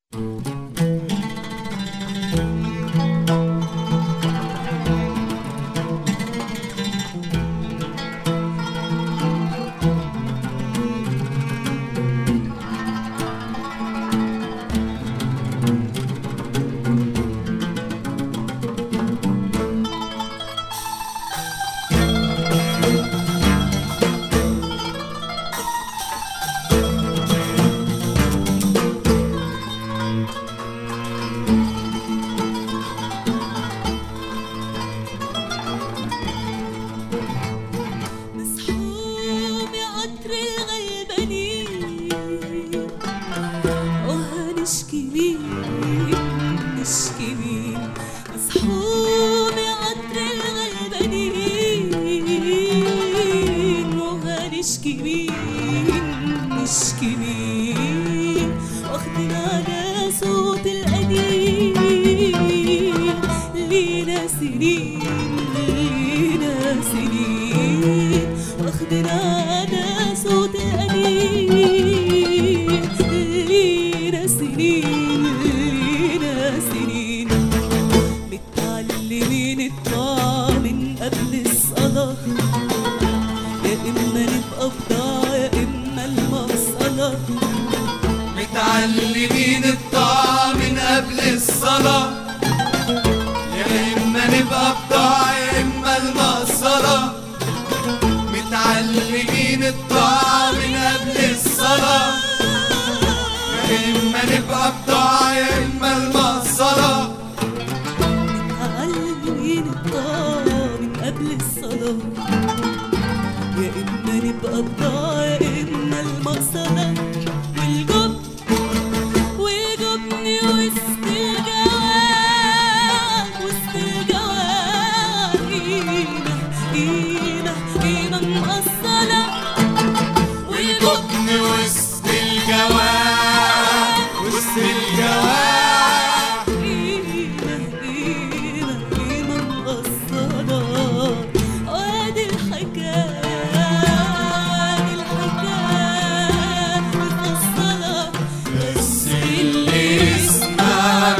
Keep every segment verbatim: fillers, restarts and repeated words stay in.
نشكي مين نشكي مين مصحوب عطر الغلبانين وهنشكي مين نشكي مين واخدين على صوت الأنين لينا سنين لينا سنين واخدين على صوت الأنين لينا سنين لينا سنين متعلمين الطاعة من قبل الصلاة يا إما نبقى بضاعة يا إما المفصلة متعلمين الطاعة من قبل الصلاة يا إما نبقى بضاعة يا إما المقصلة متعلمين الطاعة من قبل الصلاة يا إما نبقى بضاعة يا إما المقصلة متعلمين الطاعة من قبل الصلاة يا إما نبقى بضاعة يا إما المقصلة والجبن والجبن وسط الجواب وسط الجواب قيمة قيمة قيمة مقصلة والجبن وسط الجواب وسط الجواب قيمة قيمة قيمة مقصلة وادي الحكاية وادي الحكاية مفصلة بس اللي يسمع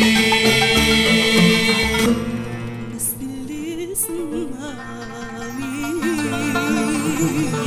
مين بس اللي يسمع مين